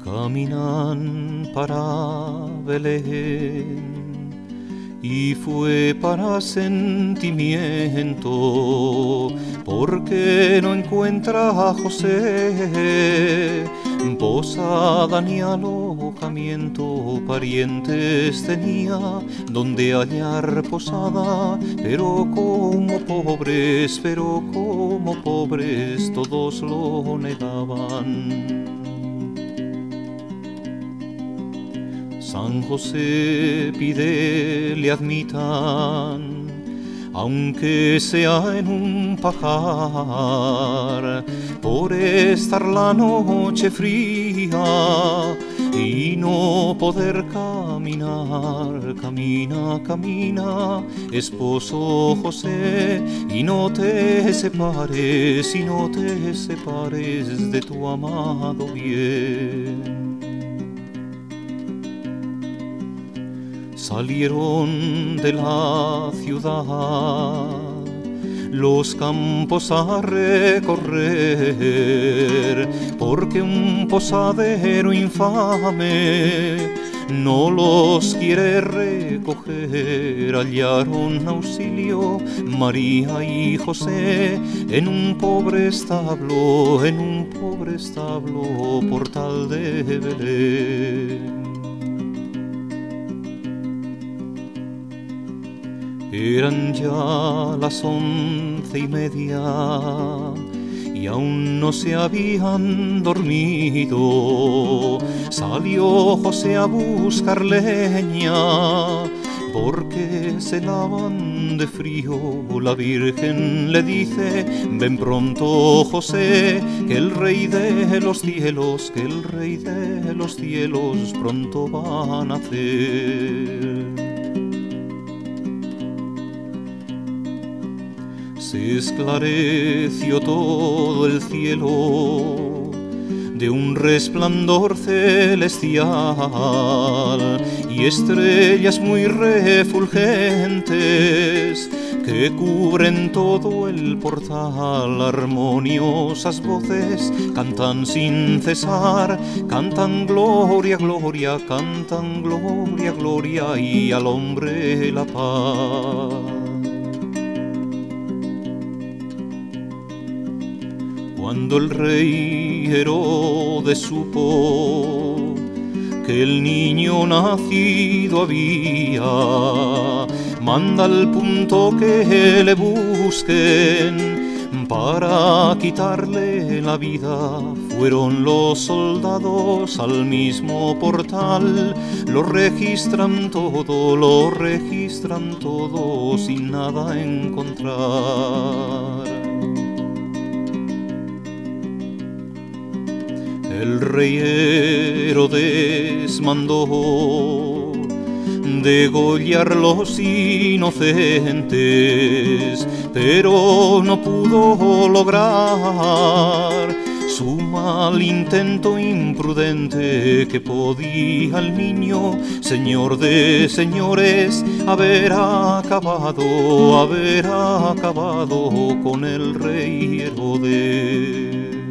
Caminan para Belén y fue para sentimiento, porque no encuentra a José posada ni alojamiento. Parientes tenía donde hallar posada, pero como pobres todos lo negaban. San José pide le admitan, aunque sea en un pajar, por estar la noche fría y no poder caminar. Camina, esposo José, y no te separes de tu amado bien. Salieron de la ciudad los campos a recorrer, porque un posadero infame no los quiere recoger. Hallaron auxilio María y José en un pobre establo, portal de Belén. Eran ya las 11:30 y aún no se habían dormido. Salió José a buscar leña, porque se lavan de frío. La Virgen le dice: ven pronto, José, que el Rey de los cielos, pronto va a nacer. Se esclareció todo el cielo de un resplandor celestial y estrellas muy refulgentes que cubren todo el portal. Armoniosas voces cantan sin cesar, cantan gloria, gloria, cantan gloria, gloria, y al hombre la paz. Cuando el rey Herodes supo que el niño nacido había, manda al punto que le busquen para quitarle la vida. Fueron los soldados al mismo portal, lo registran todo sin nada encontrar. El rey Herodes mandó degollar los inocentes, pero no pudo lograr su mal intento imprudente, que podía el niño, señor de señores, haber acabado con el rey Herodes.